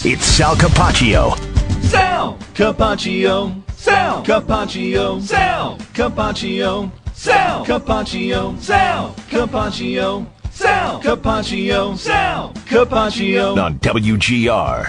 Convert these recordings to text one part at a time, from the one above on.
It's Sal Capaccio. Sal Capaccio. Sal Capaccio. Sal Capaccio. Sal Capaccio. Sal Capaccio. Sal Capaccio. Sal Capaccio. On WGR.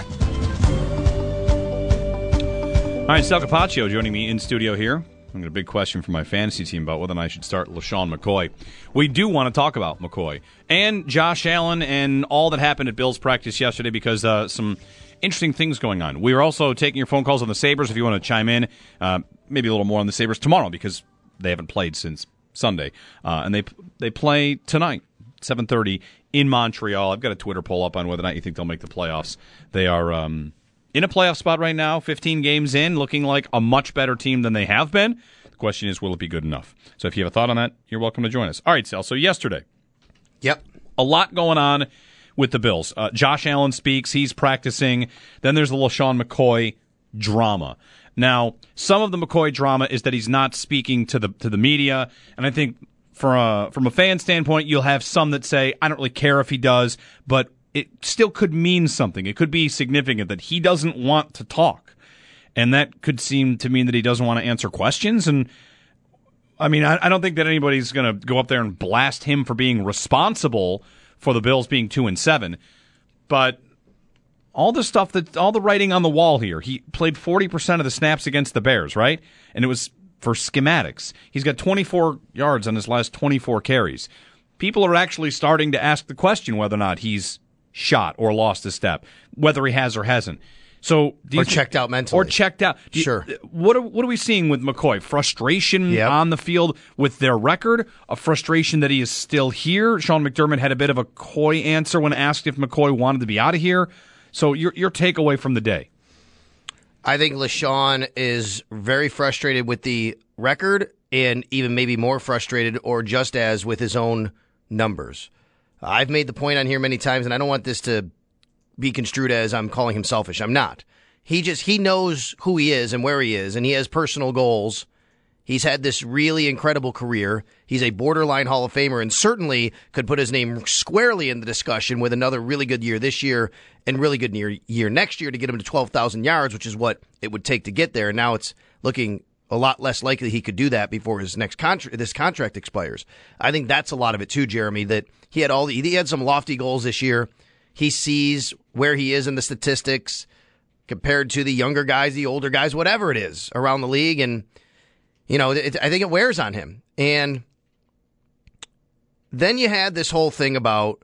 All right, Sal Capaccio joining me in studio here. I've got a big question for my fantasy team about whether or not I should start LaShawn McCoy. We do want to talk about McCoy and Josh Allen and all that happened at Bills practice yesterday because some interesting things going on. We are also taking your phone calls on the Sabres if you want to chime in. Maybe a little more on the Sabres tomorrow because they haven't played since Sunday. And they play tonight, 7:30 in Montreal. I've got a Twitter poll up on whether or not you think they'll make the playoffs. They are in a playoff spot right now, 15 games in, looking like a much better team than they have been. The question is, will it be good enough? So if you have a thought on that, you're welcome to join us. All right, Sal, so yesterday. Yep. A lot going on with the Bills. Josh Allen speaks. He's practicing. Then there's the LaShawn McCoy drama. Now, some of the McCoy drama is that he's not speaking to the media, and I think from a fan standpoint, you'll have some that say, I don't really care if he does, but it still could mean something. It could be significant that he doesn't want to talk. And that could seem to mean that he doesn't want to answer questions. And, I mean, I don't think that anybody's going to go up there and blast him for being responsible for the Bills being 2-7. But all the writing on the wall here, he played 40% of the snaps against the Bears, right? And it was for schematics. He's got 24 yards on his last 24 carries. People are actually starting to ask the question whether or not he's shot or lost a step, whether he has or hasn't. So checked out mentally. Or checked out. Sure. What are we seeing with McCoy? Frustration on the field with their record? A frustration that he is still here? Sean McDermott had a bit of a coy answer when asked if McCoy wanted to be out of here. So your takeaway from the day? I think LaShawn is very frustrated with the record and even maybe more frustrated or just as with his own numbers. I've made the point on here many times, and I don't want this to be construed as I'm calling him selfish. I'm not. He knows who he is and where he is, and he has personal goals. He's had this really incredible career. He's a borderline Hall of Famer and certainly could put his name squarely in the discussion with another really good year this year and really good year next year to get him to 12,000 yards, which is what it would take to get there. And now it's looking a lot less likely he could do that before his next this contract expires. I think that's a lot of it too, Jeremy, that he had some lofty goals this year. He sees where he is in the statistics compared to the younger guys, the older guys, whatever it is around the league. And, I think it wears on him. And then you had this whole thing about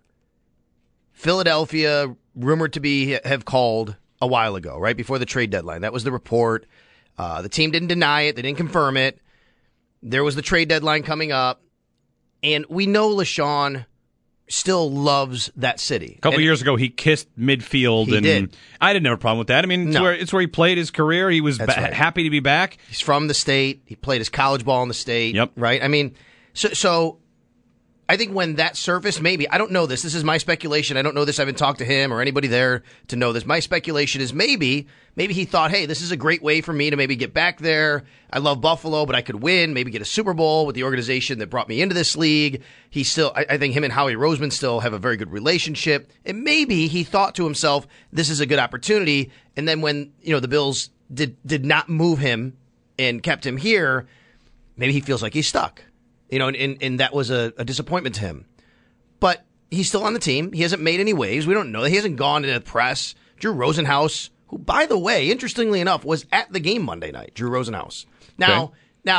Philadelphia rumored to have called a while ago, right before the trade deadline. That was the report. The team didn't deny it. They didn't confirm it. There was the trade deadline coming up. And we know LaShawn still loves that city. A couple years ago, he kissed midfield. Did. I didn't have a problem with that. I mean, it's where he played his career. He was happy to be back. He's from the state. He played his college ball in the state. Yep. Right? I mean, so I think when that surfaced, maybe, I don't know this. This is my speculation. I don't know this. I haven't talked to him or anybody there to know this. My speculation is maybe he thought, hey, this is a great way for me to maybe get back there. I love Buffalo, but I could win, maybe get a Super Bowl with the organization that brought me into this league. I think him and Howie Roseman still have a very good relationship. And maybe he thought to himself, this is a good opportunity. And then when, the Bills did not move him and kept him here, maybe he feels like he's stuck. And that was a disappointment to him. But he's still on the team. He hasn't made any waves. We don't know. He hasn't gone to the press. Drew Rosenhaus, who, by the way, interestingly enough, was at the game Monday night. Drew Rosenhaus. Now,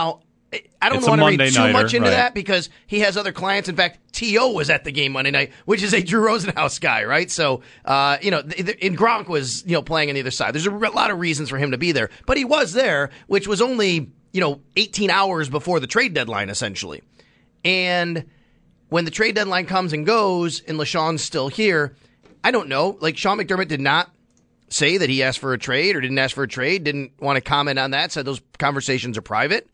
I don't want to read too much into that because he has other clients. In fact, T.O. was at the game Monday night, which is a Drew Rosenhaus guy, right? So, and Gronk was, playing on the other side. There's a lot of reasons for him to be there. But he was there, which was only 18 hours before the trade deadline, essentially. And when the trade deadline comes and goes and LaShawn's still here, I don't know. Like, Sean McDermott did not say that he asked for a trade or didn't ask for a trade, didn't want to comment on that, said those conversations are private.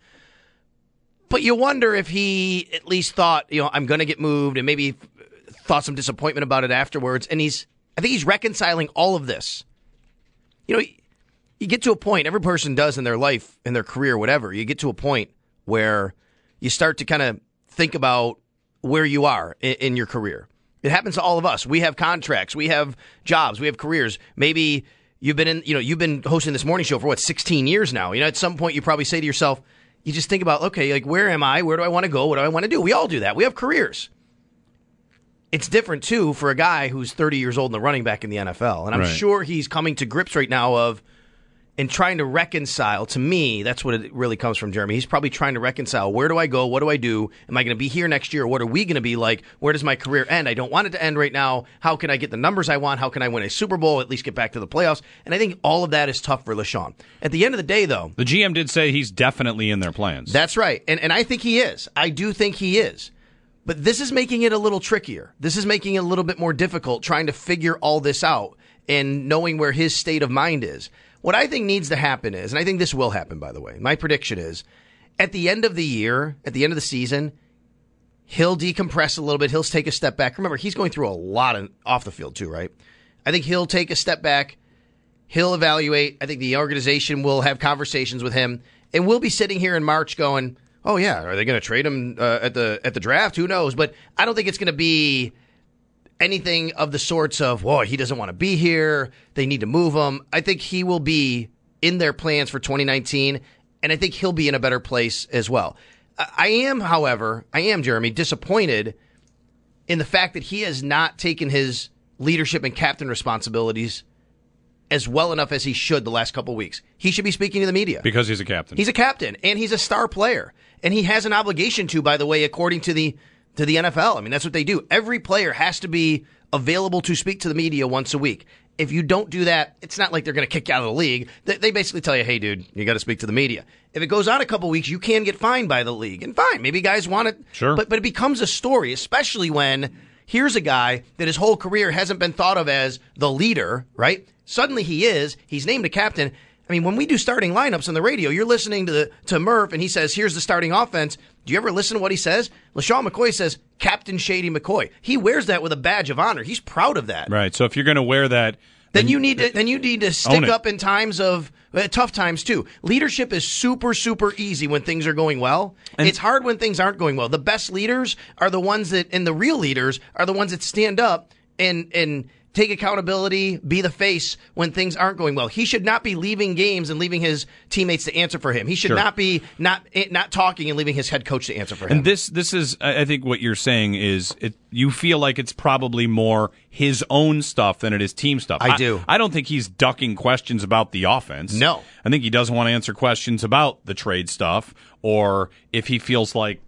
But you wonder if he at least thought, I'm going to get moved and maybe thought some disappointment about it afterwards. And I think he's reconciling all of this. You get to a point, every person does in their life, in their career, whatever, you get to a point where you start to kind of think about where you are in your career. It happens to all of us. We have contracts. We have jobs. We have careers. Maybe You've been hosting this morning show for 16 years now. At some point you probably say to yourself, you just think about, okay, like, where am I? Where do I want to go? What do I want to do? We all do that. We have careers. It's different, too, for a guy who's 30 years old and a running back in the NFL. And I'm sure he's coming to grips right now and trying to reconcile. To me, that's what it really comes from, Jeremy. He's probably trying to reconcile. Where do I go? What do I do? Am I going to be here next year? What are we going to be like? Where does my career end? I don't want it to end right now. How can I get the numbers I want? How can I win a Super Bowl, at least get back to the playoffs? And I think all of that is tough for LeSean. At the end of the day, though, the GM did say he's definitely in their plans. That's right. And I think he is. I do think he is. But this is making it a little trickier. This is making it a little bit more difficult trying to figure all this out and knowing where his state of mind is. What I think needs to happen is, and I think this will happen, by the way, my prediction is, at the end of the year, at the end of the season, he'll decompress a little bit. He'll take a step back. Remember, he's going through a lot off the field too, right? I think he'll take a step back. He'll evaluate. I think the organization will have conversations with him. And we'll be sitting here in March going, oh, yeah, are they going to trade him at the draft? Who knows? But I don't think it's going to be anything of the sorts of, whoa, he doesn't want to be here. They need to move him. I think he will be in their plans for 2019, and I think he'll be in a better place as well. I am, Jeremy, disappointed in the fact that he has not taken his leadership and captain responsibilities as well enough as he should the last couple of weeks. He should be speaking to the media. Because he's a captain. He's a captain, and he's a star player. And he has an obligation to, by the way, according to the NFL. I mean, that's what they do. Every player has to be available to speak to the media once a week. If you don't do that, it's not like they're going to kick you out of the league. They basically tell you, hey, dude, you got to speak to the media. If it goes on a couple weeks, you can get fined by the league. And fine, maybe guys want it. Sure. But it becomes a story, especially when here's a guy that his whole career hasn't been thought of as the leader, right? Suddenly he is. He's named a captain. I mean, when we do starting lineups on the radio, you're listening to Murph, and he says, here's the starting offense. Do you ever listen to what he says? LeSean McCoy says, Captain Shady McCoy. He wears that with a badge of honor. He's proud of that. Right. So if you're going to wear that, then you need to stick up in times of tough times too. Leadership is super, super easy when things are going well. And it's hard when things aren't going well. The best leaders are the ones and the real leaders are the ones that stand up and take accountability, be the face when things aren't going well. He should not be leaving games and leaving his teammates to answer for him. He should not be not talking and leaving his head coach to answer for him. And this is, I think what you're saying is you feel like it's probably more his own stuff than it is team stuff. I do. I don't think he's ducking questions about the offense. No. I think he doesn't want to answer questions about the trade stuff, or if he feels like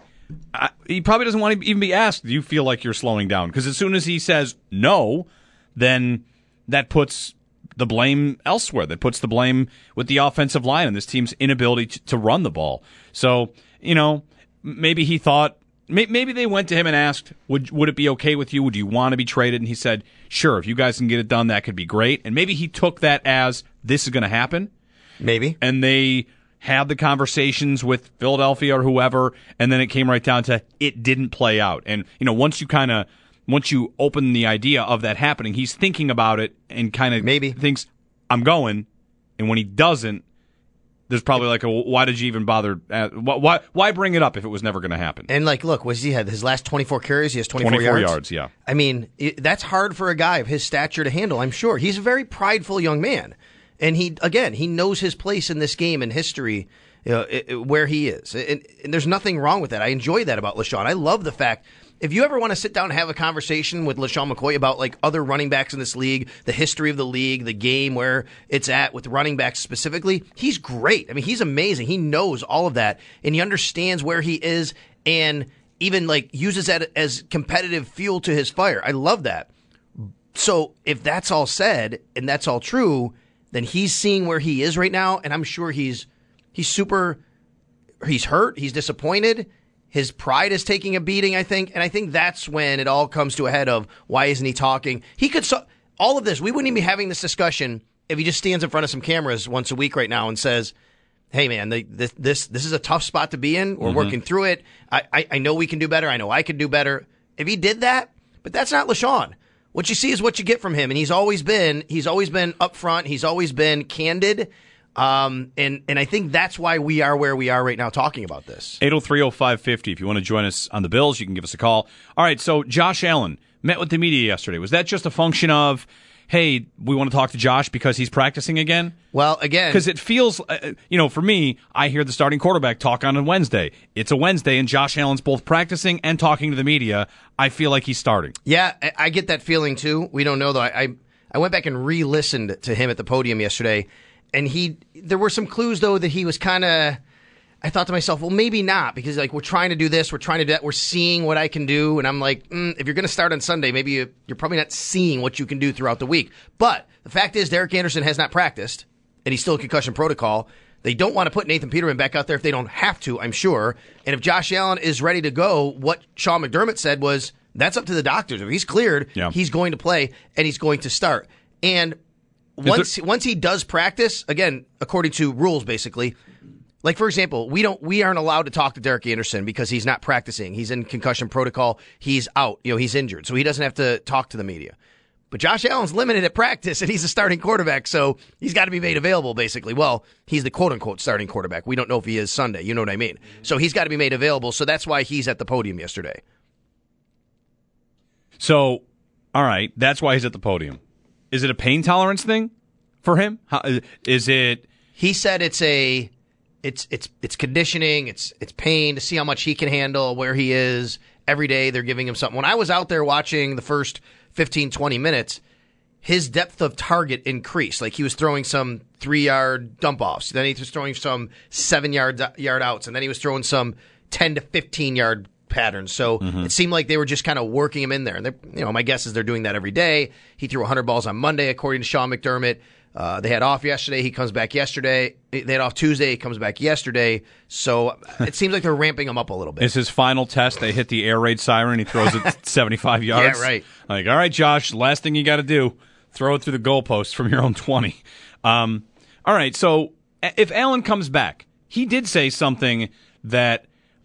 he probably doesn't want to even be asked, do you feel like you're slowing down? Because as soon as he says no, then that puts the blame elsewhere. That puts the blame with the offensive line and this team's inability to run the ball. So, maybe he thought, maybe they went to him and asked, would it be okay with you? Would you want to be traded? And he said, sure, if you guys can get it done, that could be great. And maybe he took that as this is going to happen. Maybe. And they had the conversations with Philadelphia or whoever, and then it came right down to it didn't play out. And, once you open the idea of that happening, he's thinking about it and kind of maybe thinks, I'm going. And when he doesn't, there's probably like why did you even bother? Why bring it up if it was never going to happen? And look, what does he have? His last 24 carries, he has 24 yards, yeah. I mean, that's hard for a guy of his stature to handle, I'm sure. He's a very prideful young man. And he knows his place in this game and history, where he is. And there's nothing wrong with that. I enjoy that about LeSean. I love the fact, if you ever want to sit down and have a conversation with LeSean McCoy about other running backs in this league, the history of the league, the game, where it's at with running backs specifically, he's great. I mean, he's amazing. He knows all of that, and he understands where he is and even uses that as competitive fuel to his fire. I love that. So if that's all said and that's all true, then he's seeing where he is right now, and I'm sure he's hurt, he's disappointed, his pride is taking a beating, I think, and I think that's when it all comes to a head of why isn't he talking? He could all of this, we wouldn't even be having this discussion if he just stands in front of some cameras once a week right now and says, hey man, this is a tough spot to be in, we're working through it, I know we can do better, I know I can do better. If he did that, but that's not LeSean. What you see is what you get from him, and he's always been upfront. He's always been candid, and I think that's why we are where we are right now talking about this. 803-0550. If you want to join us on the Bills, you can give us a call. All right, so Josh Allen met with the media yesterday. Was that just a function of, hey, we want to talk to Josh because he's practicing again? Well, again, because it feels, for me, I hear the starting quarterback talk on a Wednesday. It's a Wednesday, and Josh Allen's both practicing and talking to the media. I feel like he's starting. Yeah, I get that feeling too. We don't know though. I went back and re-listened to him at the podium yesterday, and there were some clues though that he was kind of. I thought to myself, well, maybe not, because like we're trying to do this, we're trying to do that, we're seeing what I can do, and I'm like, if you're going to start on Sunday, maybe you're probably not seeing what you can do throughout the week. But the fact is, Derek Anderson has not practiced, and he's still in concussion protocol. They don't want to put Nathan Peterman back out there if they don't have to, I'm sure. And if Josh Allen is ready to go, what Sean McDermott said was, that's up to the doctors. If he's cleared, he's going to play, and he's going to start. And once he does practice, again, according to rules, basically. Like, for example, we aren't allowed to talk to Derek Anderson because he's not practicing. He's in concussion protocol. He's out. He's injured. So he doesn't have to talk to the media. But Josh Allen's limited at practice, and he's a starting quarterback, so he's got to be made available, basically. Well, he's the quote-unquote starting quarterback. We don't know if he is Sunday. You know what I mean? So he's got to be made available, so that's why he's at the podium yesterday. So, all right, that's why he's at the podium. Is it a pain tolerance thing for him? Is it? He said it's conditioning, it's pain to see how much he can handle, where he is. Every day they're giving him something. When I was out there watching the first 15, 20 minutes, his depth of target increased. Like he was throwing some 3-yard dump-offs. Then he was throwing some 7-yard outs. And then he was throwing some 10 to 15-yard patterns. So it seemed like they were just kind of working him in there. And my guess is they're doing that every day. He threw 100 balls on Monday, according to Sean McDermott. They had off yesterday. He comes back yesterday. They had off Tuesday. He comes back yesterday. So it seems like they're ramping him up a little bit. Is his final test, they hit the air raid siren, he throws it 75 yards? Yeah, right. Like, all right, Josh, last thing you got to do, throw it through the goalpost from your own 20. All right, so if Allen comes back, he did say something that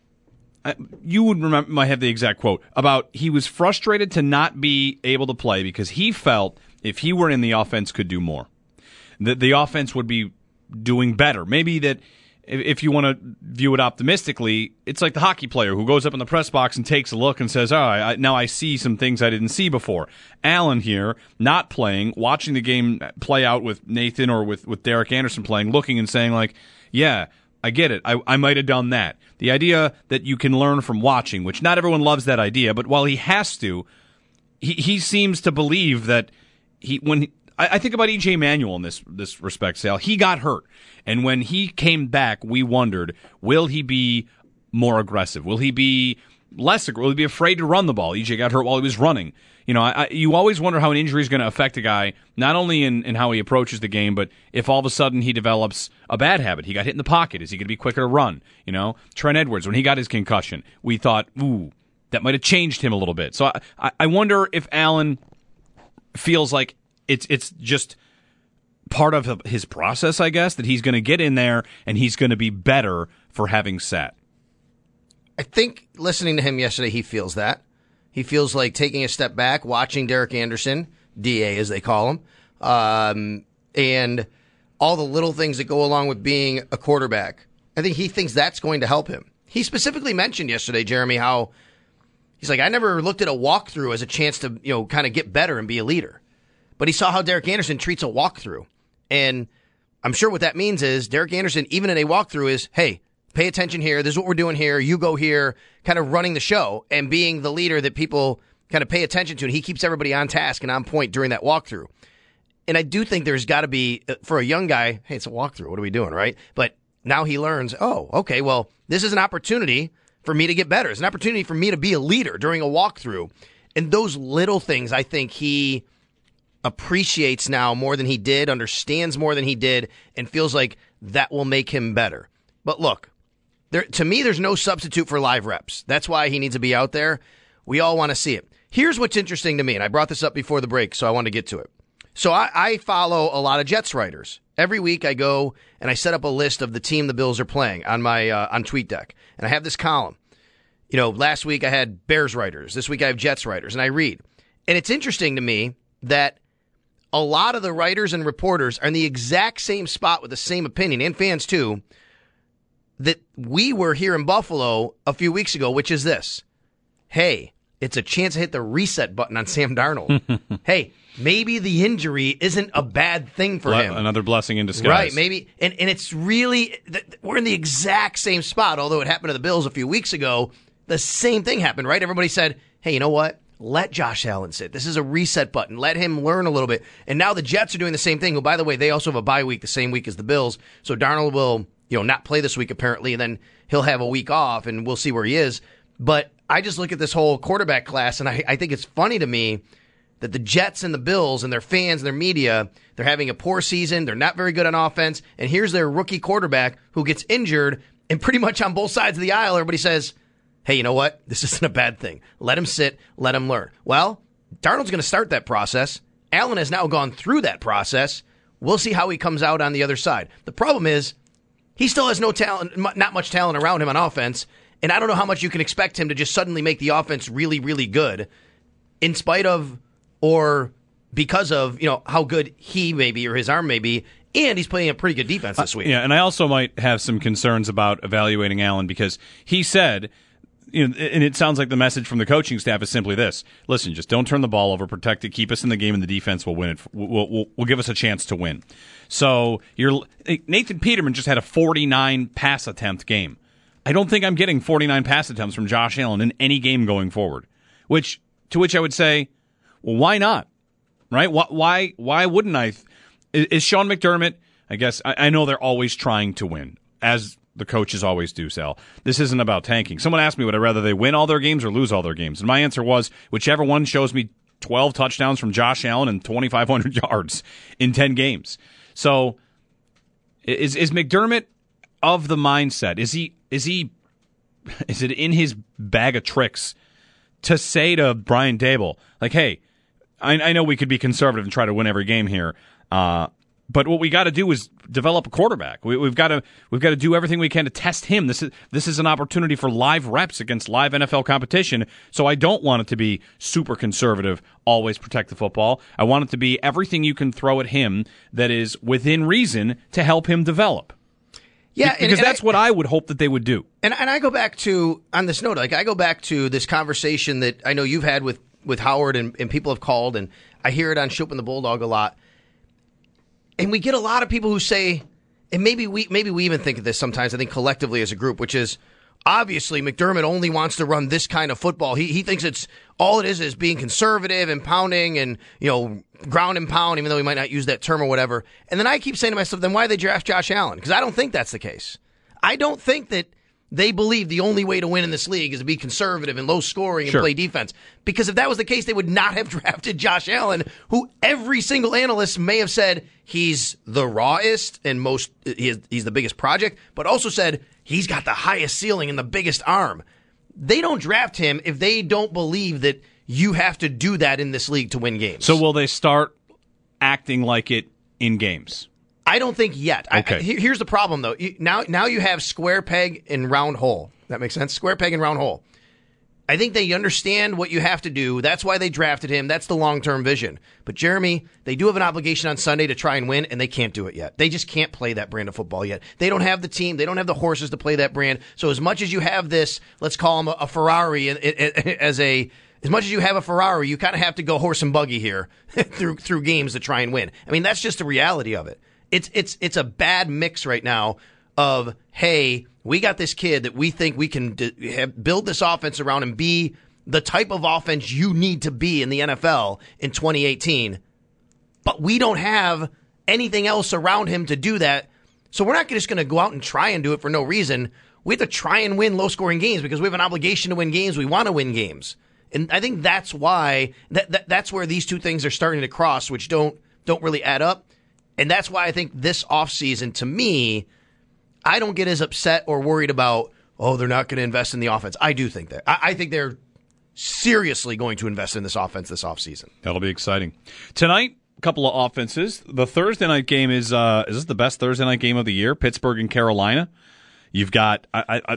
you would remember, might have the exact quote, about he was frustrated to not be able to play because he felt if he were in the offense could do more. The offense would be doing better. Maybe that if you want to view it optimistically, it's like the hockey player who goes up in the press box and takes a look and says, now I see some things I didn't see before. Allen here, not playing, watching the game play out with Nathan or with Derek Anderson playing, looking and saying like, yeah, I get it. I might have done that. The idea that you can learn from watching, which not everyone loves that idea, but while he has to, he seems to believe that I think about E.J. Manuel in this respect, Sal. He got hurt. And when he came back, we wondered, will he be more aggressive? Will he be less aggressive? Will he be afraid to run the ball? E.J. got hurt while he was running. You always wonder how an injury is going to affect a guy, not only in how he approaches the game, but if all of a sudden he develops a bad habit. He got hit in the pocket. Is he going to be quicker to run? Trent Edwards, when he got his concussion, we thought, that might have changed him a little bit. So I wonder if Allen feels like it's just part of his process, I guess, that he's going to get in there and he's going to be better for having sat. I think listening to him yesterday, he feels that. He feels like taking a step back, watching Derek Anderson, DA as they call him, and all the little things that go along with being a quarterback. I think he thinks that's going to help him. He specifically mentioned yesterday, Jeremy, how he's like, I never looked at a walkthrough as a chance to, kind of get better and be a leader. But he saw how Derek Anderson treats a walkthrough. And I'm sure what that means is Derek Anderson, even in a walkthrough, is, hey, pay attention here. This is what we're doing here. You go here, kind of running the show and being the leader that people kind of pay attention to. And he keeps everybody on task and on point during that walkthrough. And I do think there's got to be, for a young guy, hey, it's a walkthrough. What are we doing, right? But now he learns, oh, okay, well, this is an opportunity for me to get better. It's an opportunity for me to be a leader during a walkthrough. And those little things, I think he appreciates now more than he did, understands more than he did, and feels like that will make him better. But look, to me, there's no substitute for live reps. That's why he needs to be out there. We all want to see it. Here's what's interesting to me, and I brought this up before the break, so I want to get to it. So I follow a lot of Jets writers. Every week I go and I set up a list of the team the Bills are playing on my on TweetDeck, and I have this column. Last week I had Bears writers. This week I have Jets writers, and I read. And it's interesting to me that a lot of the writers and reporters are in the exact same spot with the same opinion, and fans too, that we were here in Buffalo a few weeks ago, which is this. Hey, it's a chance to hit the reset button on Sam Darnold. Hey, maybe the injury isn't a bad thing for him. Another blessing in disguise. Right, maybe. And it's really, we're in the exact same spot, although it happened to the Bills a few weeks ago. The same thing happened, right? Everybody said, hey, you know what? Let Josh Allen sit. This is a reset button. Let him learn a little bit. And now the Jets are doing the same thing. Well, by the way, they also have a bye week the same week as the Bills. So Darnold will, not play this week apparently, and then he'll have a week off, and we'll see where he is. But I just look at this whole quarterback class, and I think it's funny to me that the Jets and the Bills and their fans and their media, they're having a poor season. They're not very good on offense. And here's their rookie quarterback who gets injured, and pretty much on both sides of the aisle, everybody says, hey, you know what? This isn't a bad thing. Let him sit. Let him learn. Well, Darnold's going to start that process. Allen has now gone through that process. We'll see how he comes out on the other side. The problem is he still has no talent, not much talent around him on offense, and I don't know how much you can expect him to just suddenly make the offense really, really good in spite of or because of, how good he may be or his arm may be. And he's playing a pretty good defense this week. Yeah, and I also might have some concerns about evaluating Allen because he said, and it sounds like the message from the coaching staff is simply this: listen, just don't turn the ball over, protect it, keep us in the game, and the defense will win it. Will give us a chance to win. So Nathan Peterman just had a 49 pass attempt game. I don't think I'm getting 49 pass attempts from Josh Allen in any game going forward. To which I would say, well, why not? Right? Why wouldn't I? Is Sean McDermott? I guess I know they're always trying to win, as the coaches always do, Sal. This isn't about tanking. Someone asked me, would I rather they win all their games or lose all their games? And my answer was, whichever one shows me 12 touchdowns from Josh Allen and 2,500 yards in 10 games. So is McDermott of the mindset? Is it in his bag of tricks to say to Brian Daboll, like, hey, I know we could be conservative and try to win every game here, but what we got to do is develop a quarterback. We've got to do everything we can to test him. This is an opportunity for live reps against live NFL competition. So I don't want it to be super conservative, always protect the football. I want it to be everything you can throw at him that is within reason to help him develop. Yeah, because that's what I would hope that they would do. And I go back to, on this note, I go back to this conversation that I know you've had with Howard and people have called, and I hear it on Shoop and the Bulldog a lot. And we get a lot of people who say, and maybe we even think of this sometimes, I think collectively as a group, which is obviously McDermott only wants to run this kind of football. He thinks it's all it is being conservative and pounding and, ground and pound, even though he might not use that term or whatever. And then I keep saying to myself, then why did they draft Josh Allen? Because I don't think that's the case. I don't think that they believe the only way to win in this league is to be conservative and low scoring and play defense. Because if that was the case, they would not have drafted Josh Allen, who every single analyst may have said he's the rawest and he's the biggest project, but also said he's got the highest ceiling and the biggest arm. They don't draft him if they don't believe that you have to do that in this league to win games. So will they start acting like it in games? I don't think yet. Okay. Here's the problem, though. Now you have square peg and round hole. That makes sense? Square peg and round hole. I think they understand what you have to do. That's why they drafted him. That's the long-term vision. But, Jeremy, they do have an obligation on Sunday to try and win, and they can't do it yet. They just can't play that brand of football yet. They don't have the team. They don't have the horses to play that brand. So as much as you have this, let's call him a Ferrari as much as you have a Ferrari, you kind of have to go horse and buggy here through games to try and win. I mean, that's just the reality of it. It's a bad mix right now of, hey, we got this kid that we think we can build this offense around and be the type of offense you need to be in the NFL in 2018, but we don't have anything else around him to do that. So we're not just going to go out and try and do it for no reason. We have to try and win low-scoring games because we have an obligation to win games. We want to win games. And I think that's why that's where these two things are starting to cross, which don't really add up. And that's why I think this offseason, to me, I don't get as upset or worried about, they're not going to invest in the offense. I do think that. I think they're seriously going to invest in this offense this offseason. That'll be exciting. Tonight, a couple of offenses. The Thursday night game is this the best Thursday night game of the year? Pittsburgh and Carolina. You've got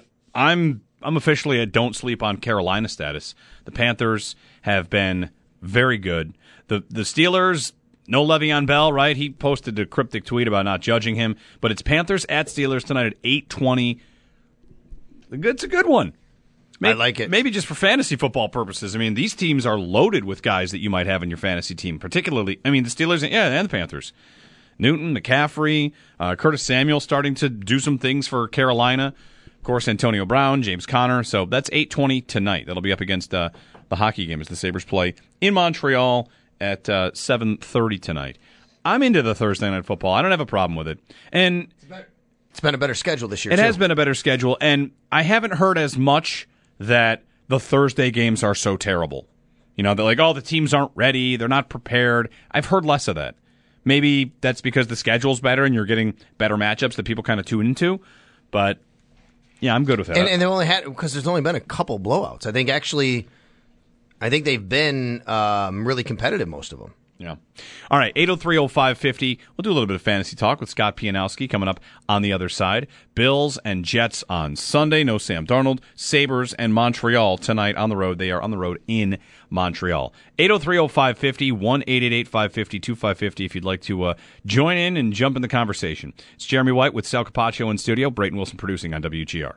I'm officially a don't sleep on Carolina status. The Panthers have been very good. The Steelers, no Le'Veon Bell, right? He posted a cryptic tweet about not judging him. But it's Panthers at Steelers tonight at 8:20. It's a good one. Maybe, I like it. Maybe just for fantasy football purposes. I mean, these teams are loaded with guys that you might have in your fantasy team, particularly, the Steelers and the Panthers. Newton, McCaffrey, Curtis Samuel starting to do some things for Carolina. Of course, Antonio Brown, James Conner. So that's 8:20 tonight. That'll be up against the hockey game as the Sabres play in Montreal at 7:30 tonight. I'm into the Thursday Night Football. I don't have a problem with it. And it's been a better schedule this year, It has been a better schedule, and I haven't heard as much that the Thursday games are so terrible. They're like, the teams aren't ready, they're not prepared. I've heard less of that. Maybe that's because the schedule's better and you're getting better matchups that people kind of tune into. But, yeah, I'm good with that. And they only had, because there's only been a couple blowouts. I think they've been really competitive, most of them. Yeah. All right, 803-0550. We'll do a little bit of fantasy talk with Scott Pianowski coming up on the other side. Bills and Jets on Sunday. No Sam Darnold. Sabres and Montreal tonight on the road. They are on the road in Montreal. 803-0550, 1-888-550-2550 if you'd like to join in and jump in the conversation. It's Jeremy White with Sal Capaccio in studio. Brayton Wilson producing on WGR.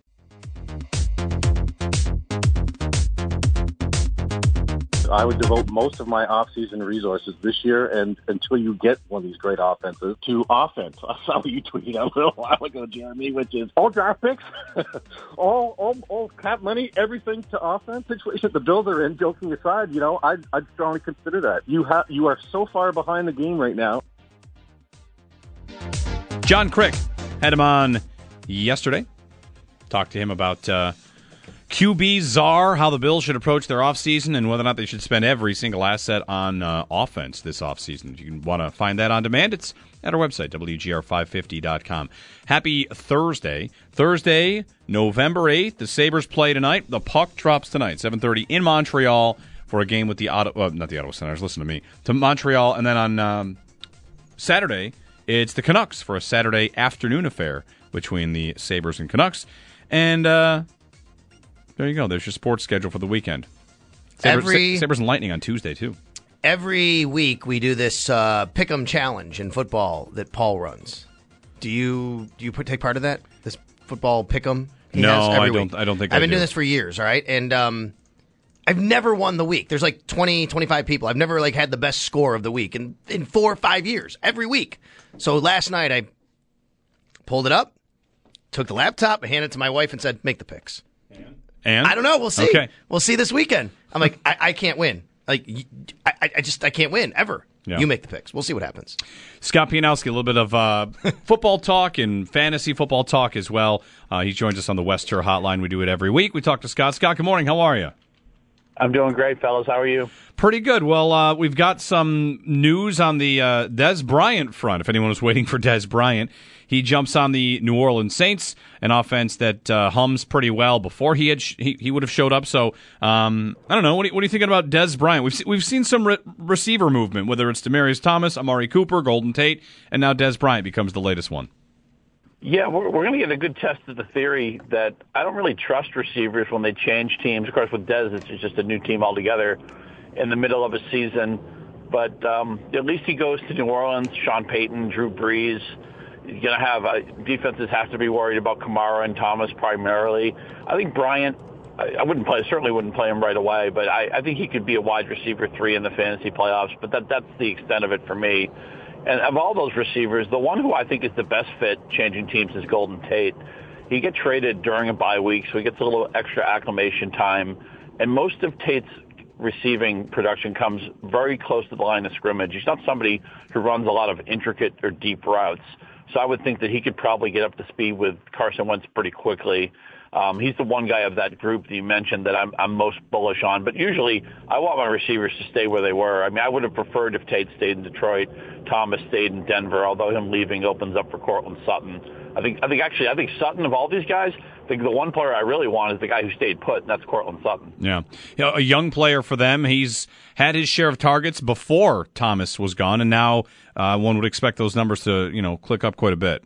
I would devote most of my off-season resources this year and until you get one of these great offenses to offense. I saw what you tweeted out a little while ago, Jeremy, which is all draft picks, all cap money, everything to offense. Situation the Bills are in, joking aside, I'd strongly consider that. You are so far behind the game right now. John Crick had him on yesterday. Talked to him about QB czar, how the Bills should approach their offseason, and whether or not they should spend every single asset on offense this offseason. If you want to find that on demand, it's at our website, WGR550.com. Happy Thursday. Thursday, November 8th. The Sabres play tonight. The puck drops tonight, 7:30 in Montreal for a game with the Ottawa, not the Ottawa Senators, listen to me, to Montreal. And then on Saturday, it's the Canucks for a Saturday afternoon affair between the Sabres and Canucks. And there you go. There's your sports schedule for the weekend. Sabres and Lightning on Tuesday, too. Every week we do this Pick'em challenge in football that Paul runs. Do you take part of that? This football Pick'em? No, I don't think I've been doing this for years, all right? And I've never won the week. There's like 20, 25 people. I've never had the best score of the week in 4 or 5 years, every week. So last night I pulled it up, took the laptop, I handed it to my wife and said, make the picks. And? I don't know. We'll see. Okay. We'll see this weekend. I'm like, I can't win. I can't win ever. Yeah. You make the picks. We'll see what happens. Scott Pianowski, a little bit of football talk and fantasy football talk as well. He joins us on the West Tour Hotline. We do it every week. We talk to Scott. Scott, good morning. How are you? I'm doing great, fellas. How are you? Pretty good. Well, we've got some news on the Dez Bryant front. If anyone was waiting for Dez Bryant, he jumps on the New Orleans Saints, an offense that hums pretty well before he would have showed up. So I don't know. What are you thinking about Dez Bryant? We've seen some receiver movement, whether it's Demaryius Thomas, Amari Cooper, Golden Tate, and now Dez Bryant becomes the latest one. Yeah, we're going to get a good test of the theory that I don't really trust receivers when they change teams. Of course, with Dez, it's just a new team altogether in the middle of a season. But at least he goes to New Orleans, Sean Payton, Drew Brees. You're going to have defenses have to be worried about Kamara and Thomas primarily. I think Bryant, certainly wouldn't play him right away, but I think he could be a wide receiver 3 in the fantasy playoffs. But that's the extent of it for me. And of all those receivers, the one who I think is the best fit changing teams is Golden Tate. He gets traded during a bye week, so he gets a little extra acclimation time. And most of Tate's receiving production comes very close to the line of scrimmage. He's not somebody who runs a lot of intricate or deep routes. So I would think that he could probably get up to speed with Carson Wentz pretty quickly. He's the one guy of that group that you mentioned that I'm most bullish on. But usually I want my receivers to stay where they were. I mean, I would have preferred if Tate stayed in Detroit, Thomas stayed in Denver, although him leaving opens up for Cortland Sutton. I think Sutton, of all these guys, I think the one player I really want is the guy who stayed put, and that's Cortland Sutton. Yeah. A young player for them. He's had his share of targets before Thomas was gone, and now one would expect those numbers to, click up quite a bit.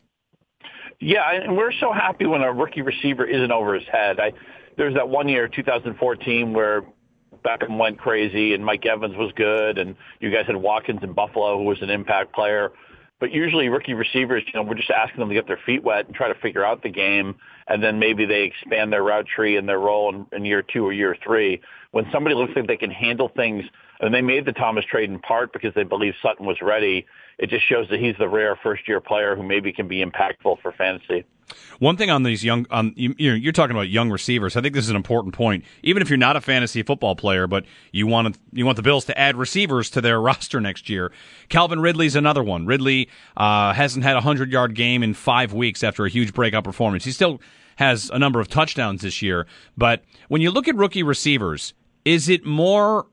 Yeah, and we're so happy when a rookie receiver isn't over his head. There's that one year, 2014, where Beckham went crazy and Mike Evans was good, and you guys had Watkins in Buffalo, who was an impact player. But usually rookie receivers, we're just asking them to get their feet wet and try to figure out the game, and then maybe they expand their route tree and their role in year 2 or year 3. When somebody looks like they can handle things, and they made the Thomas trade in part because they believe Sutton was ready, it just shows that he's the rare first-year player who maybe can be impactful for fantasy. One thing on these you're talking about young receivers. I think this is an important point. Even if you're not a fantasy football player, but you want the Bills to add receivers to their roster next year. Calvin Ridley's another one. Ridley hasn't had a 100-yard game in 5 weeks after a huge breakout performance. He still has a number of touchdowns this year, but when you look at rookie receivers, is it more?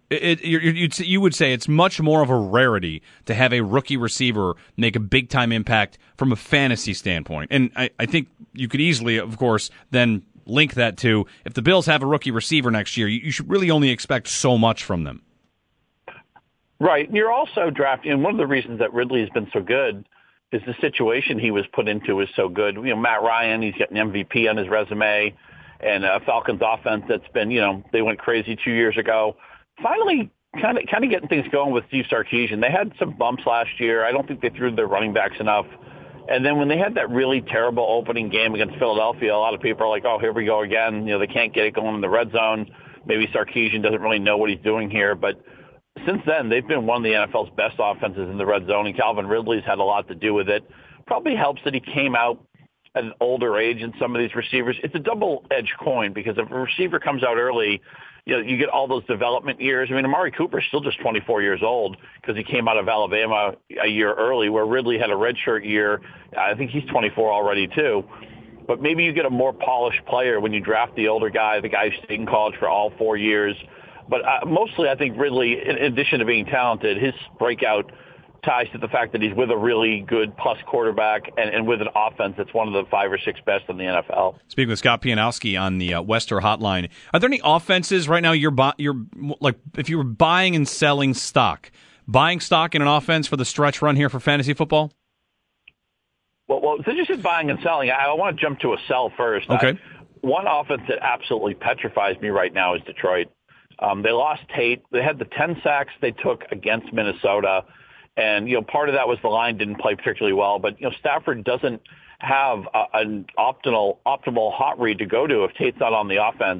You would say it's much more of a rarity to have a rookie receiver make a big-time impact from a fantasy standpoint. And I think you could easily, of course, then link that to if the Bills have a rookie receiver next year, you should really only expect so much from them. Right. And you're also drafting, and one of the reasons that Ridley has been so good is the situation he was put into is so good. Matt Ryan, he's got an MVP on his resume, and a Falcons offense that's been, they went crazy 2 years ago. Finally, kind of getting things going with Steve Sarkisian. They had some bumps last year. I don't think they threw their running backs enough. And then when they had that really terrible opening game against Philadelphia, a lot of people are like, oh, here we go again. They can't get it going in the red zone. Maybe Sarkisian doesn't really know what he's doing here. But since then, they've been one of the NFL's best offenses in the red zone, and Calvin Ridley's had a lot to do with it. Probably helps that he came out at an older age in some of these receivers. It's a double-edged coin because if a receiver comes out early, you get all those development years. I mean, Amari Cooper's still just 24 years old because he came out of Alabama a year early, where Ridley had a redshirt year. I think he's 24 already, too. But maybe you get a more polished player when you draft the older guy, the guy who stayed in college for all 4 years. But mostly I think Ridley, in addition to being talented, his breakout ties to the fact that he's with a really good plus quarterback and with an offense that's one of the 5 or 6 best in the NFL. Speaking with Scott Pianowski on the Wester Hotline, are there any offenses right now you're like if you were buying and selling stock, buying stock in an offense for the stretch run here for fantasy football? Well, since you said buying and selling, I want to jump to a sell first. Okay. One offense that absolutely petrifies me right now is Detroit. They lost Tate. They had the 10 sacks they took against Minnesota. And, part of that was the line didn't play particularly well. But, Stafford doesn't have an optimal hot read to go to if Tate's not on the offense.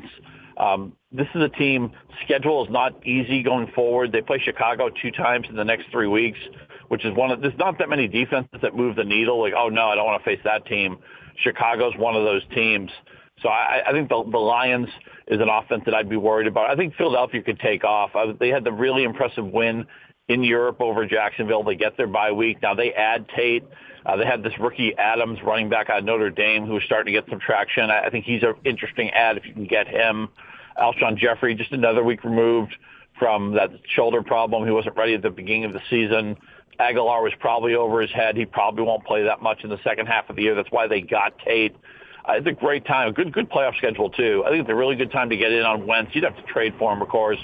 This is a team, schedule is not easy going forward. They play Chicago 2 times in the next 3 weeks, which is there's not that many defenses that move the needle. Like, oh, no, I don't want to face that team. Chicago's one of those teams. So I think the Lions is an offense that I'd be worried about. I think Philadelphia could take off. They had the really impressive win in Europe over Jacksonville. They get their bye week. Now they add Tate. They had this rookie Adams running back out of Notre Dame who is starting to get some traction. I think he's an interesting add if you can get him. Alshon Jeffrey, just another week removed from that shoulder problem. He wasn't ready at the beginning of the season. Aguilar was probably over his head. He probably won't play that much in the second half of the year. That's why they got Tate. It's a great time. Good playoff schedule, too. I think it's a really good time to get in on Wentz. You'd have to trade for him, of course.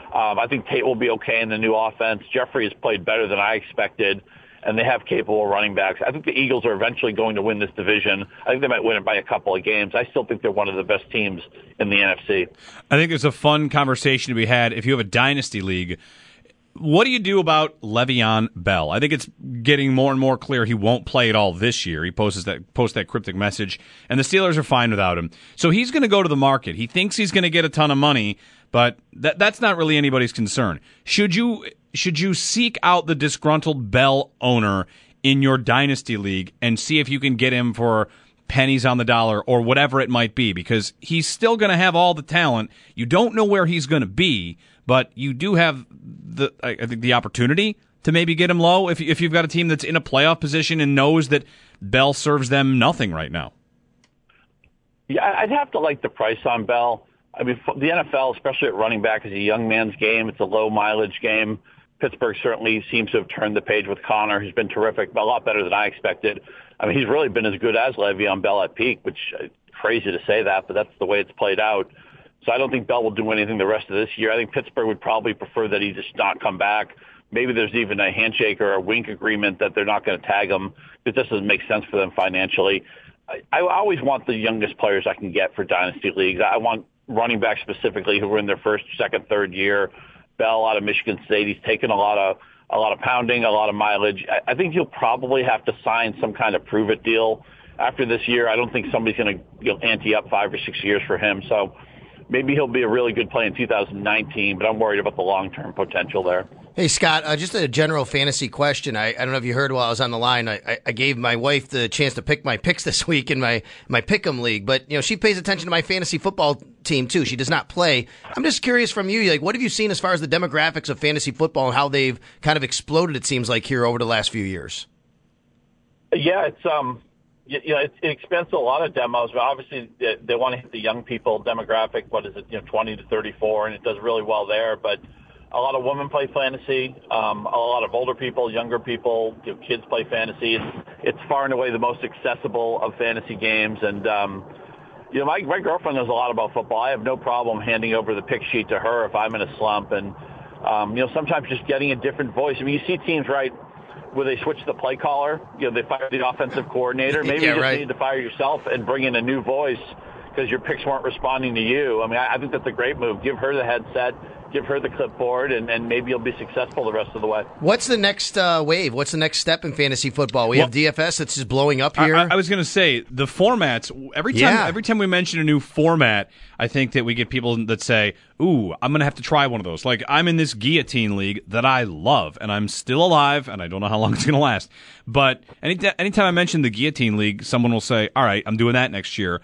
I think Tate will be okay in the new offense. Jeffrey has played better than I expected, and they have capable running backs. I think the Eagles are eventually going to win this division. I think they might win it by a couple of games. I still think they're one of the best teams in the NFC. I think there's a fun conversation to be had if you have a dynasty league. What do you do about Le'Veon Bell? I think it's getting more and more clear he won't play at all this year. He posts that cryptic message, and the Steelers are fine without him. So he's going to go to the market. He thinks he's going to get a ton of money, but that's not really anybody's concern. Should you seek out the disgruntled Bell owner in your dynasty league and see if you can get him for pennies on the dollar or whatever it might be? Because he's still going to have all the talent. You don't know where he's going to be, but you do have I think the opportunity to maybe get him low if you've got a team that's in a playoff position and knows that Bell serves them nothing right now. Yeah, I'd have to like the price on Bell. I mean, the NFL, especially at running back, is a young man's game. It's a low-mileage game. Pittsburgh certainly seems to have turned the page with Connor, who's been terrific, but a lot better than I expected. I mean, he's really been as good as Le'Veon Bell at peak, which is crazy to say that, but that's the way it's played out. So I don't think Bell will do anything the rest of this year. I think Pittsburgh would probably prefer that he just not come back. Maybe there's even a handshake or a wink agreement that they're not going to tag him. It just doesn't make sense for them financially. I always want the youngest players I can get for dynasty leagues. I want running backs specifically who are in their first, second, third year. Bell out of Michigan State, he's taken a lot a lot of pounding, a lot of mileage. I think he'll probably have to sign some kind of prove-it deal after this year. I don't think somebody's going to ante up 5 or 6 years for him. So maybe he'll be a really good play in 2019, but I'm worried about the long-term potential there. Hey, Scott, just a general fantasy question. I don't know if you heard while I was on the line. I gave my wife the chance to pick my picks this week in my Pick'em League, but she pays attention to my fantasy football team too. She does not play. I'm just curious from you, like, what have you seen as far as the demographics of fantasy football and how they've kind of exploded, it seems like, here over the last few years? Yeah, it expands a lot of demos, but obviously they want to hit the young people demographic. What is it, 20 to 34, and it does really well there. But a lot of women play fantasy. A lot of older people, younger people, kids play fantasy. It's far and away the most accessible of fantasy games. And my girlfriend knows a lot about football. I have no problem handing over the pick sheet to her if I'm in a slump. And sometimes just getting a different voice. I mean, you see teams, right, where they switch the play caller. They fire the offensive coordinator. Maybe you just need to fire yourself and bring in a new voice because your picks weren't responding to you. I mean, I think that's a great move. Give her the headset, give her the clipboard, and maybe you'll be successful the rest of the way. What's the next wave? What's the next step in fantasy football? We have DFS that's just blowing up here. I was going to say, the formats, every time we mention a new format, I think that we get people that say, ooh, I'm going to have to try one of those. Like, I'm in this guillotine league that I love, and I'm still alive, and I don't know how long it's going to last. But anytime I mention the guillotine league, someone will say, all right, I'm doing that next year.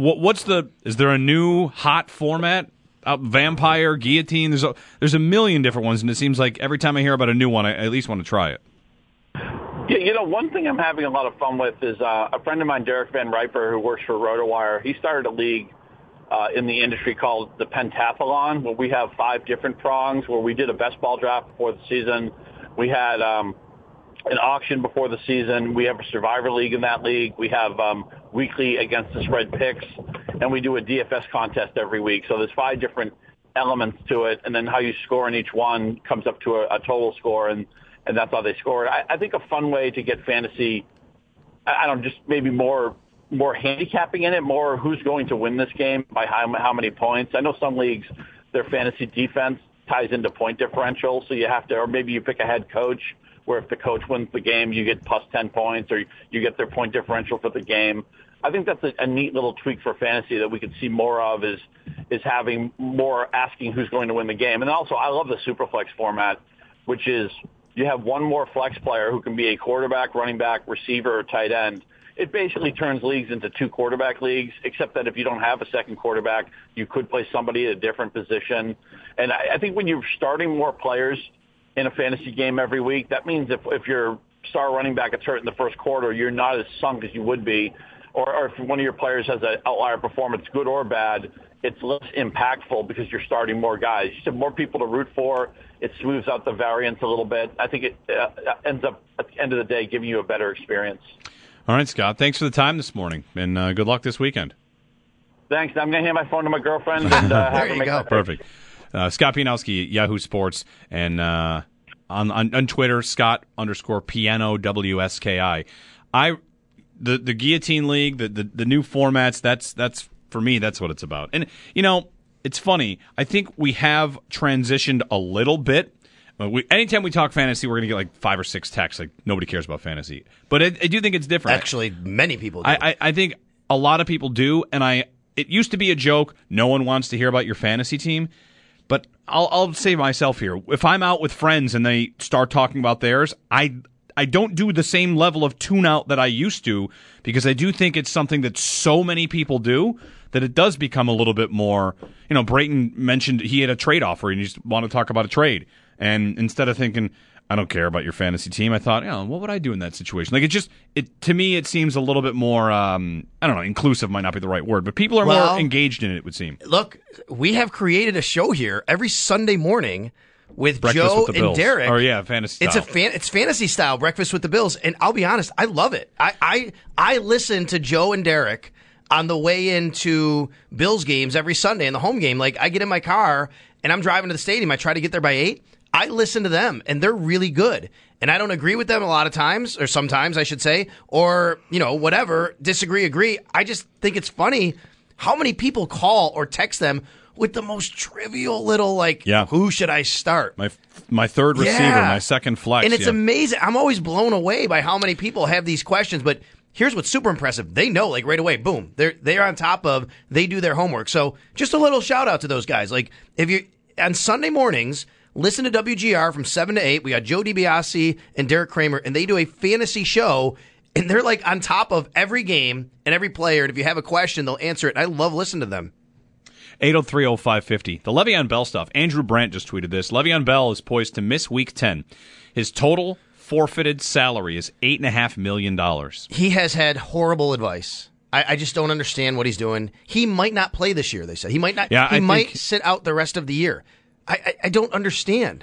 Is there a new hot format? Vampire, guillotine, there's a million different ones, and it seems like every time I hear about a new one, I at least want to try it. Yeah, one thing I'm having a lot of fun with is a friend of mine, Derek Van Riper, who works for RotoWire. He started a league in the industry called the Pentathlon, where we have 5 different prongs, where we did a best ball draft before the season. We had an auction before the season. We have a Survivor League in that league. We have weekly against the spread picks, and we do a DFS contest every week. So there's 5 different elements to it, and then how you score in each one comes up to a total score, and that's how they score it. I think a fun way to get fantasy, just maybe more handicapping in it, more who's going to win this game by how many points. I know some leagues, their fantasy defense ties into point differential, so you have to, or maybe you pick a head coach, where if the coach wins the game, you get plus 10 points, or you get their point differential for the game. I think that's a neat little tweak for fantasy that we could see more of, is having more asking who's going to win the game. And also, I love the Superflex format, which is you have one more flex player who can be a quarterback, running back, receiver, or tight end. It basically turns leagues into 2 quarterback leagues, except that if you don't have a second quarterback, you could play somebody at a different position. And I think when you're starting more players in a fantasy game every week, that means if your star running back gets hurt in the first quarter, you're not as sunk as you would be. Or if one of your players has an outlier performance, good or bad, it's less impactful because you're starting more guys. You have more people to root for. It smooths out the variance a little bit. I think it ends up, at the end of the day, giving you a better experience. All right, Scott, thanks for the time this morning, and good luck this weekend. Thanks. I'm going to hand my phone to my girlfriend and have her make my pick. Perfect. Scott Pianowski, Yahoo Sports, and on Twitter, Scott_Piano WSKI. The Guillotine League, the new formats. That's for me. That's what it's about. And it's funny. I think we have transitioned a little bit. Anytime we talk fantasy, we're gonna get like 5 or 6 texts. Like nobody cares about fantasy, but I do think it's different. Actually, many people do. I think a lot of people do, and it used to be a joke. No one wants to hear about your fantasy team. But I'll say myself here. If I'm out with friends and they start talking about theirs, I don't do the same level of tune-out that I used to, because I do think it's something that so many people do that it does become a little bit more. Brayton mentioned he had a trade offer and he just wanted to talk about a trade. And instead of thinking, I don't care about your fantasy team, I thought, what would I do in that situation? Like, to me, it seems a little bit more, I don't know, inclusive might not be the right word, but people are more engaged in it would seem. Look, we have created a show here every Sunday morning with Breakfast Joe with the Bills. and Derek. Oh, yeah, fantasy style. It's fantasy style, Breakfast with the Bills. And I'll be honest, I love it. I listen to Joe and Derek on the way into Bills games every Sunday in the home game. Like, I get in my car and I'm driving to the stadium. I try to get there by 8. I listen to them, and they're really good. And I don't agree with them a lot of times, or sometimes I should say, or, whatever, disagree, agree. I just think it's funny how many people call or text them, with the most trivial little, Yeah. who should I start? My third receiver, Yeah. my second flex. And it's yeah. amazing. I'm always blown away by how many people have these questions, but here's what's super impressive. They know, right away, boom, they're on top of, they do their homework. So just a little shout out to those guys. If you on Sunday mornings, listen to WGR from 7 to 8. We got Joe DiBiase and Derek Kramer, and they do a fantasy show, and they're on top of every game and every player. And if you have a question, they'll answer it. And I love listening to them. 803-0550. The Le'Veon Bell stuff. Andrew Brandt just tweeted this. Le'Veon Bell is poised to miss Week 10. His total forfeited salary is $8.5 million. He has had horrible advice. I just don't understand what he's doing. He might not play this year, they said. He might not. Yeah, he I might think- sit out the rest of the year. I don't understand.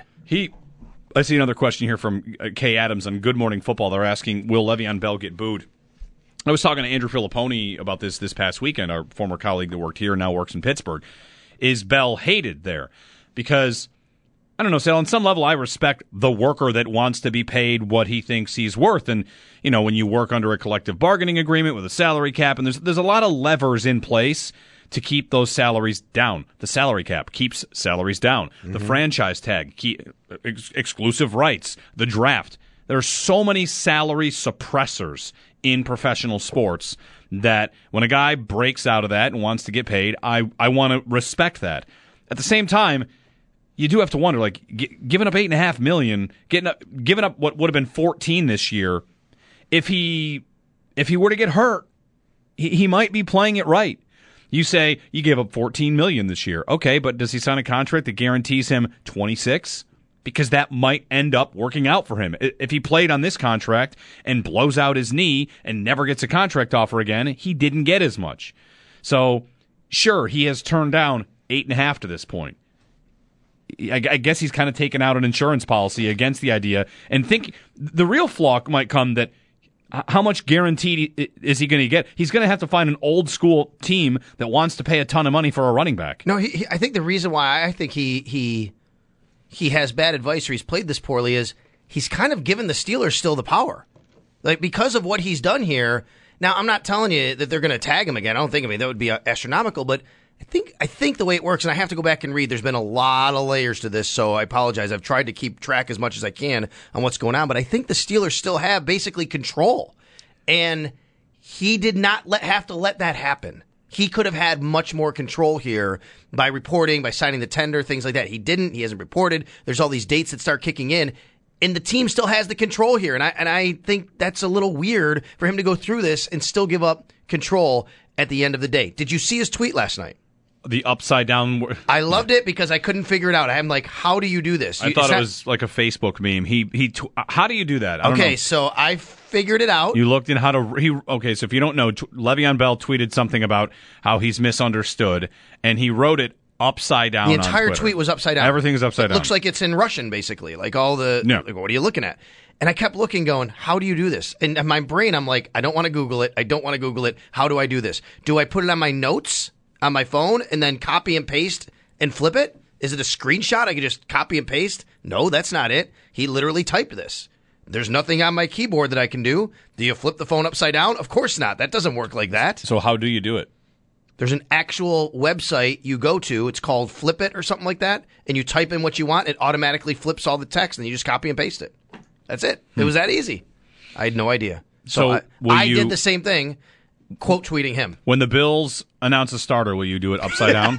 I see another question here from Kay Adams on Good Morning Football. They're asking, will Le'Veon Bell get booed? I was talking to Andrew Filipponi about this past weekend, our former colleague that worked here and now works in Pittsburgh. Is Bell hated there? Because, I don't know, Sal, on some level I respect the worker that wants to be paid what he thinks he's worth. And, when you work under a collective bargaining agreement with a salary cap, and there's a lot of levers in place to keep those salaries down. The salary cap keeps salaries down. The franchise tag, exclusive rights, the draft. There are so many salary suppressors in professional sports that when a guy breaks out of that and wants to get paid, I want to respect that. At the same time, you do have to wonder, giving up $8.5 million, giving up what would have been 14 this year, if he were to get hurt, he might be playing it right. You say you gave up $14 million this year. Okay, but does he sign a contract that guarantees him 26? Because that might end up working out for him. If he played on this contract and blows out his knee and never gets a contract offer again, he didn't get as much. So, sure, he has turned down 8.5 to this point. I guess he's kind of taken out an insurance policy against the idea and think the real flaw might come that how much guaranteed is he going to get? He's going to have to find an old school team that wants to pay a ton of money for a running back. No, I think the reason why I think he has bad advice or he's played this poorly is he's kind of given the Steelers still the power. Because of what he's done here. Now, I'm not telling you that they're going to tag him again. I don't think, that would be astronomical, but I think the way it works, and I have to go back and read, there's been a lot of layers to this, so I apologize. I've tried to keep track as much as I can on what's going on, but I think the Steelers still have basically control. And he did not have to let that happen. He could have had much more control here by reporting, by signing the tender, things like that. He didn't. He hasn't reported. There's all these dates that start kicking in. And the team still has the control here. And I think that's a little weird for him to go through this and still give up control at the end of the day. Did you see his tweet last night? The upside down. I loved it because I couldn't figure it out. I'm like, how do you do this? I thought it was like a Facebook meme. How do you do that? I don't know. So I figured it out. You looked in how to. Okay, so if you don't know, Le'Veon Bell tweeted something about how he's misunderstood, and he wrote it upside down. The entire on Twitter. tweet was upside down. Everything is upside down. It looks like it's in Russian, basically. Like all the. Yeah. Like, what are you looking at? And I kept looking, going, how do you do this? And in my brain, I'm like, I don't want to Google it. I don't want to Google it. How do I do this? Do I put it on my notes on my phone and then copy and paste and flip it? Is it a screenshot? I could just copy and paste? No, that's not it. He literally typed this. There's nothing on my keyboard that I can do. Do you flip the phone upside down? Of course not. That doesn't work like that. So how do you do it? There's an actual website you go to. It's called Flip It or something like that. And you type in what you want. It automatically flips all the text and you just copy and paste it. That's it. It was that easy. I had no idea. So I did the same thing, quote tweeting him. When the Bills announce a starter, will you do it upside down?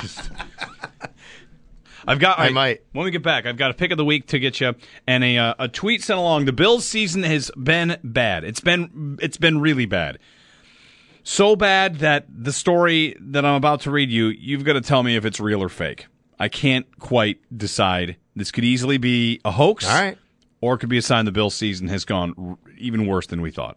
I might. When we get back, I've got a pick of the week to get you, and a tweet sent along. The Bills' season has been bad. It's been really bad. So bad that the story that I'm about to read you've got to tell me if it's real or fake. I can't quite decide. This could easily be a hoax. All right. Or it could be a sign the Bills' season has gone even worse than we thought.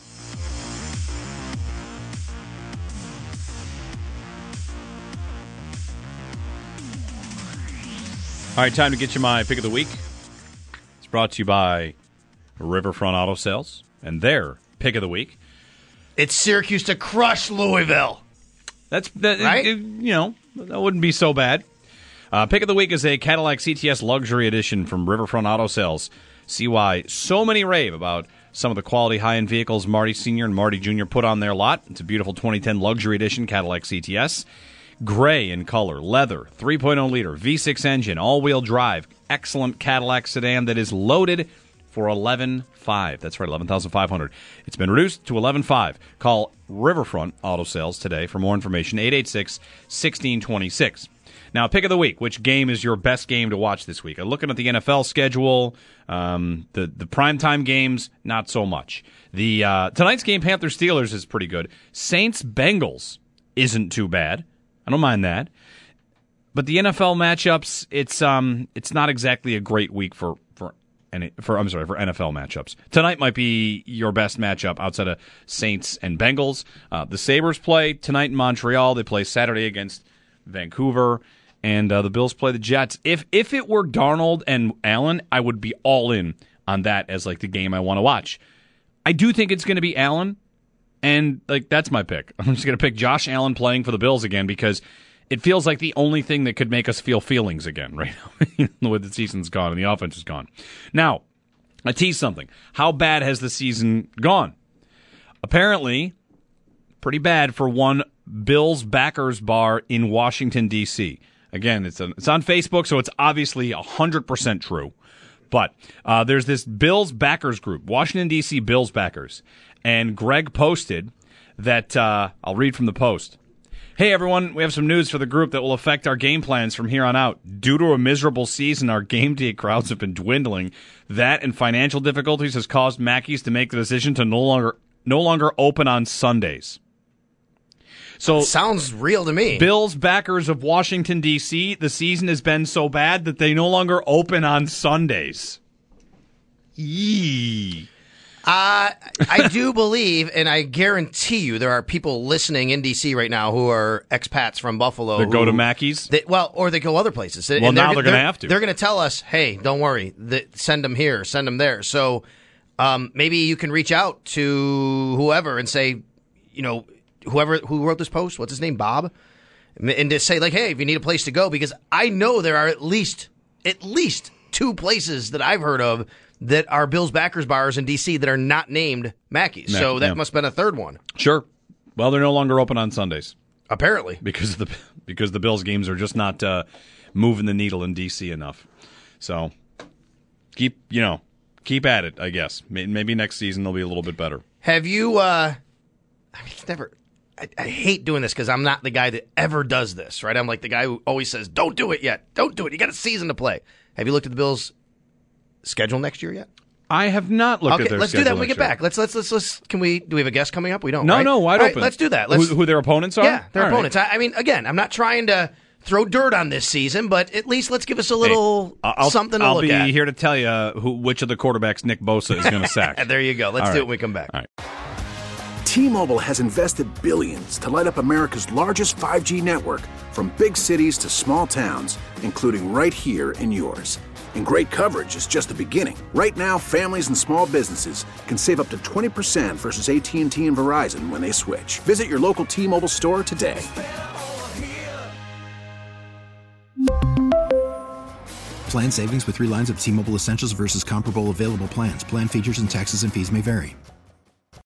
All right, time to get you my pick of the week. It's brought to you by Riverfront Auto Sales and their pick of the week. It's Syracuse to crush Louisville. That right? That wouldn't be so bad. Pick of the week is a Cadillac CTS Luxury Edition from Riverfront Auto Sales. See why so many rave about some of the quality high-end vehicles Marty Sr. and Marty Jr. put on their lot. It's a beautiful 2010 Luxury Edition Cadillac CTS. Gray in color, leather, 3.0 liter, V6 engine, all-wheel drive, excellent Cadillac sedan that is loaded for $11,500. That's right, $11,500. It's been reduced to $11,500. Call Riverfront Auto Sales today for more information, 886-1626. Now, pick of the week. Which game is your best game to watch this week? I'm looking at the NFL schedule. The primetime games, not so much. Tonight's game, Panthers-Steelers, is pretty good. Saints-Bengals isn't too bad. I don't mind that. But the NFL matchups, it's not exactly a great week for NFL matchups. Tonight might be your best matchup outside of Saints and Bengals. The Sabres play tonight in Montreal. They play Saturday against Vancouver, and the Bills play the Jets. If it were Darnold and Allen, I would be all in on that as like the game I want to watch. I do think it's going to be Allen, and like that's my pick. I'm just going to pick Josh Allen playing for the Bills again because it feels like the only thing that could make us feel feelings again right now with the season's gone and the offense is gone. Now, I tease something. How bad has the season gone? Apparently, pretty bad for one Bills backers bar in Washington, D.C. Again, it's on Facebook, so it's obviously 100% true. But there's this Bills backers group, Washington, D.C. Bills backers. And Greg posted that, I'll read from the post. Hey, everyone, we have some news for the group that will affect our game plans from here on out. Due to a miserable season, our game day crowds have been dwindling. That and financial difficulties has caused Mackey's to make the decision to no longer open on Sundays. So sounds real to me. Bills backers of Washington, D.C., the season has been so bad that they no longer open on Sundays. Yee. I do believe, and I guarantee you, there are people listening in D.C. right now who are expats from Buffalo. That go to Mackey's? Or they go other places. Well, now they're going to have to. They're going to tell us, hey, don't worry, send them here, send them there. So maybe you can reach out to whoever and say, whoever who wrote this post, what's his name, Bob? And just say, like, hey, if you need a place to go, because I know there are at least 2 places that I've heard of that are Bills backers bars in D.C. that are not named Mackey's. So that must have been a third one. Sure. Well, they're no longer open on Sundays. Apparently. Because the Bills games are just not moving the needle in D.C. enough. So keep at it, I guess. Maybe next season they'll be a little bit better. Have you it's never I hate doing this because I'm not the guy that ever does this, right? I'm like the guy who always says, don't do it yet. Don't do it. You got a season to play. Have you looked at the Bills' schedule next year yet? I have not looked at their schedule. Let's do that when we get back. Let's do we have a guest coming up? We don't. No, right? no, wide open. Let's do that. Who their opponents are? Yeah, their All opponents. Right. I mean, again, I'm not trying to throw dirt on this season, but at least let's give us a little something to look at. I'll be here to tell you which of the quarterbacks Nick Bosa is going to sack. There you go. Let's do it when we come back. All right. T-Mobile has invested billions to light up America's largest 5G network, from big cities to small towns, including right here in yours. And great coverage is just the beginning. Right now, families and small businesses can save up to 20% versus AT&T and Verizon when they switch. Visit your local T-Mobile store today. Plan savings with 3 lines of T-Mobile Essentials versus comparable available plans. Plan features and taxes and fees may vary.